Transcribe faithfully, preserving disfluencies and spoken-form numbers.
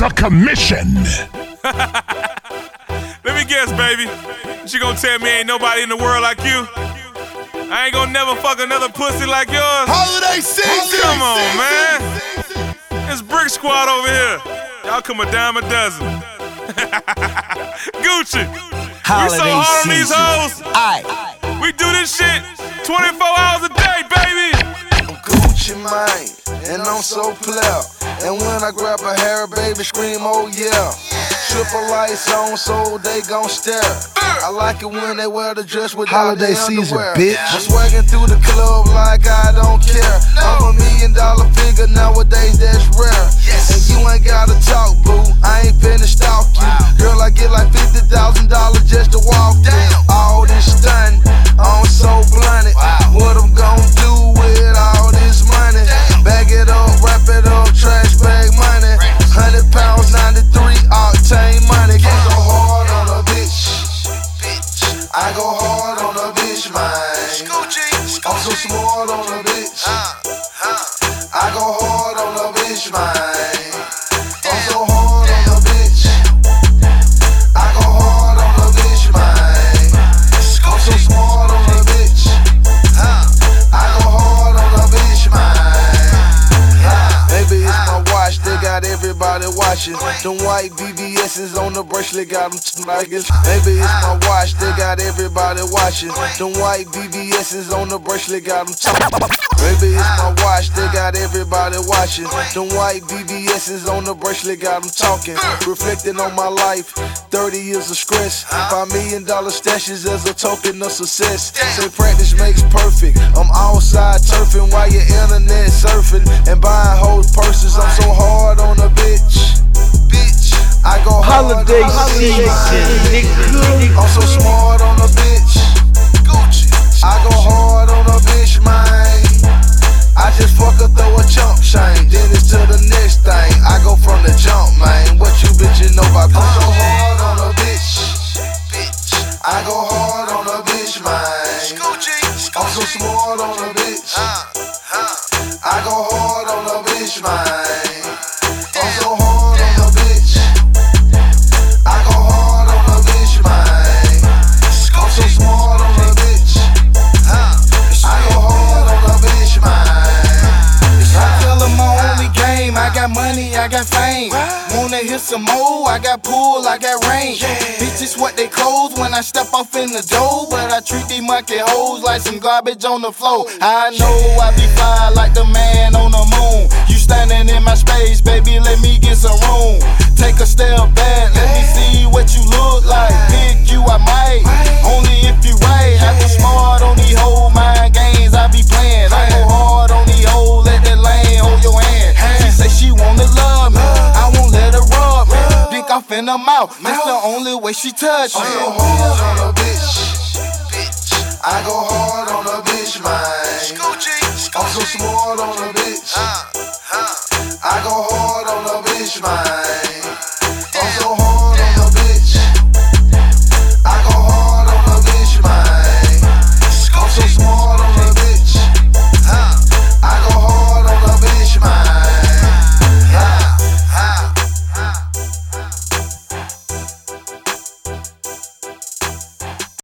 a commission. Let me guess, baby. She gonna tell me ain't nobody in the world like you? I ain't gonna never fuck another pussy like yours. Holiday season! Come on, man. It's Brick Squad over here. Y'all come a dime a dozen. Gucci. Holiday we so hard on these season. hoes. Aye. We do this shit twenty-four hours a day, baby. I'm Gucci, man, and I'm so player. And when I grab a hair, baby, scream, oh yeah. Triple lights on so they gon' stare. I like it when they wear the dress with holiday season, bitch. I'm swagging through the club like I don't care. I'm a million dollar figure nowadays, that's rare. And you ain't gotta talk, boo. I ain't finna stalk you. Girl, I get like fifty thousand dollars just to walk through. All this stun, I'm so blunted. What I'm gon' do with all this money? Bag it up, wrap it up, trash bag money. Hundred pounds, ninety-three octane money. I go hard on a bitch. I go hard on a bitch, man. I'm so smart on a bitch. I go hard on a bitch, man. I'm so hard on a bitch. I go hard on a bitch, man. I'm so smart on a bitch. I go hard on a bitch, man. Baby, it's my watch, they got everybody watching. Them white B B S's on the bracelet got them like it's. Baby, it's my watch, they got everybody watching. Them white B B S's on the bracelet got them talking. Baby, it's my watch, they got everybody watching. Them white B B S's on the bracelet got them talking. Reflecting on my life, thirty years of stress. Five million dollar stashes as a token of success. Say practice makes perfect. I'm outside turfing while you internet surfing and buying hoes purses. I'm so hard on a bitch. Bitch, I go hard Holiday on a season, bitch. nigga. I'm so smart on a bitch. Gucci. I go hard on a bitch, man. I just fuck her, throw a chump chain. Then it's to the next thing. I go from the jump, man. What you bitches know about? I'm so hard on a bitch. Bitch. I go hard on a bitch, man. I'm so smart on a bitch. I go hard on a bitch, man. I'm so hard on a bitch. I go hard on a bitch, man. I'm so smart on a bitch. I go hard on a bitch, man. I tell them my only game, I got money, I got fame. Wanna hit some more, I got pool, I got range. Bitches what they clothes when I step off in the door. But I treat these monkey hoes like some garbage on the floor. I know I be fly like the man on the moon. You standing in my space, baby, let me get some room. Take a step back, let me see what you look like. Pick you, I might, only if you right. I be smart on these whole mind games I be playing. I go hard on these hoes, let that lane hold your hand. She say she wanna love me, I won't let her rub me. Dick off in her mouth, that's the only way she touch me. I go hard on a bitch. I go hard on a bitch, man. I'm so smart on a bitch. I go hard on a bitch, man.